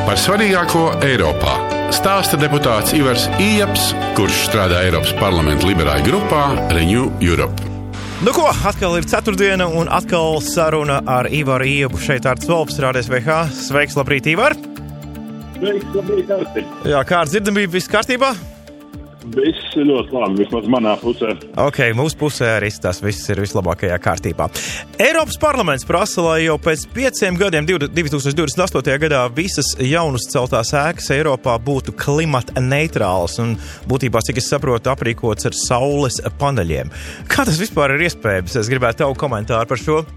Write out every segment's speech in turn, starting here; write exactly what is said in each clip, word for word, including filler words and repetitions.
Par svarīgāko Eiropā stāsta deputāts Ivars Ieps, kurš strādā Eiropas parlamenta liberāļu grupā Renew Europe. Nu ko, atkal ir ceturtdiena un atkal saruna ar Ivaru Iepu. Šeit Arts Volps, Rādio S V H. Sveiks, labrīt, Ivar! Sveiks, labrīt, Arti! Jā, kā ar dzirdamību, viss kārtībā? Viss ļoti labi, vismaz manā pusē. Ok, mūsu pusē arī tas viss ir vislabākajā kārtībā. Eiropas parlaments prasa, lai jau pēc pieciem gadiem, divi tūkstoši divdesmit astotajā gadā, visas jaunus celtās ēkas Eiropā būtu klimata neitrālas un būtībā, cik es saprotu, aprīkots ar saules paneļiem. Kā tas vispār ir iespējams? Es gribētu tavu komentāru par šo.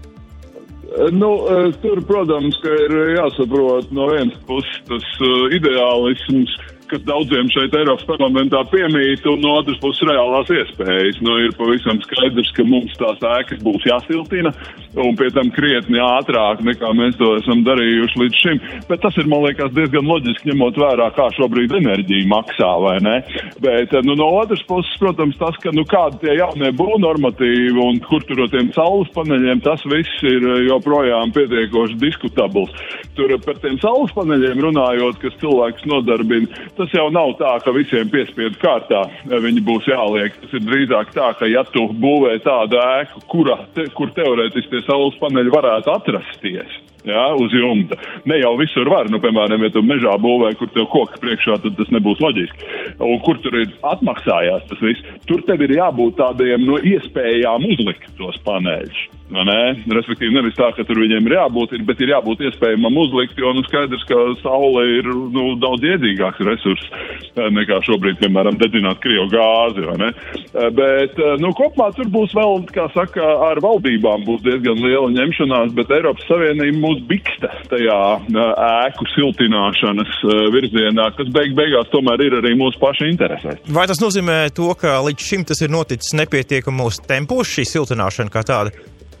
Nu, tur, protams, ka ir jāsaprot no vienas puses tas ideālisms, kas daudziem šeit Eiropas parlamentā piemīt, un no otras puses reālās iespējas. Nu, ir pavisam skaidrs, ka mums tās ēkas būs jāsiltina, un pie tam krietni ātrāk, nekā mēs to esam darījuši līdz šim. Bet tas ir, man liekas, diezgan loģiski, ņemot vērā, kā šobrīd enerģija maksā, vai ne? Bet, nu, no otras puses, protams, tas, ka, nu, kādi tie jaunie būvnormatīvi un kur tur ar tiem saules paneļiem, tas viss ir joprojām pietiekoši diskutabls. Tur par tiem saules paneļiem runājot, kas cilvēkus nodarbina, tas jau nav tā, ka visiem piespiedu kārtā viņi būs jāliek. Tas ir drīzāk tā, ka ja tu būvē tādu ēku, kura, te, kur teorētiski tie saules paneļi varētu atrasties, jā, uz jumta. Ne jau visur var, nu, piemēram, ja tu mežā būvē, kur tev koki priekšā, tad tas nebūs loģiski. Un kur tur ir atmaksājās tas viss, tur tev ir jābūt tādiem, no iespējām uzlikt tos paneļus. Ne? Respektīvi, nevis tā, ka tur viņiem ir jābūt, bet ir jābūt iespējamam uzlikt, jo, nu, skaidrs, ka saule ir, nu, daudz iedzīgāks resurs nekā šobrīd, piemēram, dedzināt Krievu gāzi, vai ne? Bet, nu, kopumā tur būs vēl, kā saka, ar valdībām būs diezgan liela ņemšanās, bet Eiropas Savienība mūs biksta tajā ēku siltināšanas virzienā, kas beig beigās tomēr ir arī mūsu paši interesēs. Vai tas nozīmē to, ka līdz šim tas ir noticis nepietiekamos tempos, šī siltināšana kā tāda?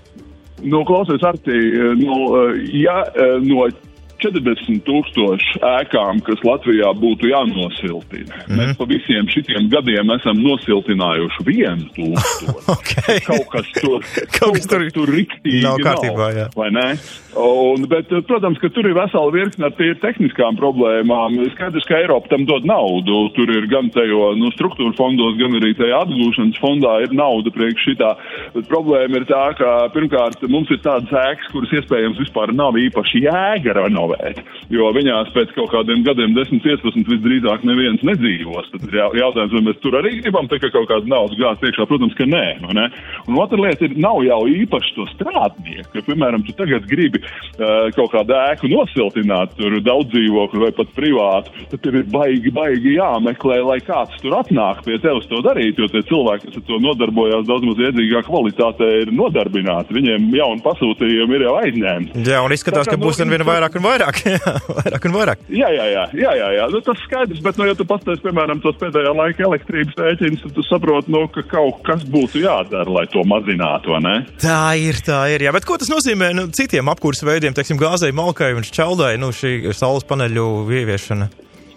Nu, klausies, Arti, nu, ja no četrdesmit tūkstoši ēkām, kas Latvijā būtu jānosiltina. Mm-hmm. Mēs pa visiem šitiem gadiem esam nosiltinājuši vienu tūkstoši. Okay. Kaut kas tur, kaut kaut kas tur, kas tur riktīgi nav kārtībā, jā. Vai ne? Un, bet, protams, ka tur ir vesela virkne ar tīri tehniskām problēmām. Skaidrs, ka Eiropa tam dod naudu. Tur ir gan tejo, nu, struktūra fondos, gan arī tajā atgūšanas fondā ir nauda priekš šitā. Bet problēma ir tā, ka pirmkārt mums ir tādas ēkas, kuras iespējams vispār nav īpaši jēga renovēt. Jo viņās pēc kaut kādiem gadiem desmit piecpadsmit visdrīzāk neviens nedzīvos. Tad ir jautājums, vai mēs tur arī gribam te, ka kaut kāda naudas gāzt iekšā. Protams, ka nē. Ne? Un otra lieta ir, nav jau īpaši to strādnieku. Ja, piemēram, tu tagad gribi uh, kaut kādu ēku nosiltināt, tur daudz dzīvokļu vai pat privātu, tad tev ir baigi, baigi jāmeklē, lai kāds tur atnāk pie tevis to darīt, jo tie cilvēki, kas ar to nodarbojās daudz maz iedzīgā kvalitātē, ir nodarbināti. Viņiem jauni pasūtījumi ir jau aizņēmti. Jā, un izskatās, tā, ka, ka būs vien vairāk un vairāk. Jā, vairāk un vairāk. Jā, jā, jā, jā, jā, jā. Nu, tas skaidrs, bet, nu, ja tu pastāsti, piemēram, tos pēdējā laika elektrības rēķinus, tad tu saproti, nu, ka kaut kas būtu jādara, lai to mazinātu, vai ne? Tā ir, tā ir, jā. Bet ko tas nozīmē, nu, citiem apkūras veidiem, teiksim, gāzei, malkai un šķeldai, nu, šī saules paneļu ieviešana?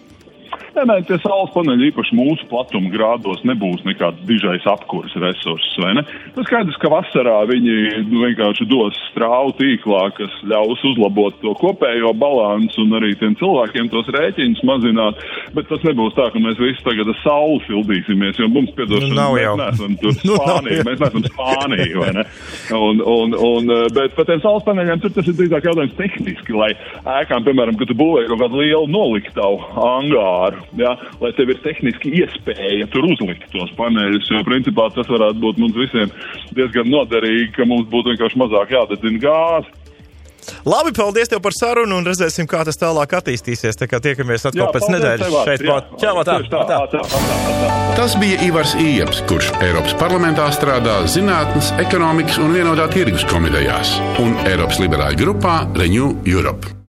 Nē, nē, tie saules paneļi īpaši mūsu platuma grādos nebūs nekāds dižais apkurs resurss, vai ne? Tas skaidrs, ka vasarā viņi nu, vienkārši dos strāvu tīklā, kas ļaus uzlabot to kopējo balansu un arī tiem cilvēkiem tos rēķinus mazināt, bet tas nebūs tā, ka mēs visi tagad ar sauli sildīsimies, jo mums, piedošana, nu, mēs neesam tur Spānija, mēs neesam Spānija, vai ne? Un, un, un, bet par tiem saules paneļiem tur tas ir drīzāk jautājums tehniski, lai ēkām, piemēram, kad tu būvē kaut kādu lielu noliktavu angāru, jā, lai tev ir tehniski iespēja tur uzlikt tos paneļus, jo principā tas varētu būt mums visiem diezgan noderīgi, ka mums būtu vienkārši mazāk jādedzina gāzi. Labi, paldies tev par sarunu un redzēsim, kā tas tālāk attīstīsies. Tā kā tiekamies atkal jā, pēc nedēļas šeit. Čau, tā, tā, tā, tā, tā. Tas bija Ivars Ieps, kurš Eiropas parlamentā strādā Zinātnes, ekonomikas un vienotā tirgus komitejās un Eiropas liberāļu grupā Renew Europe.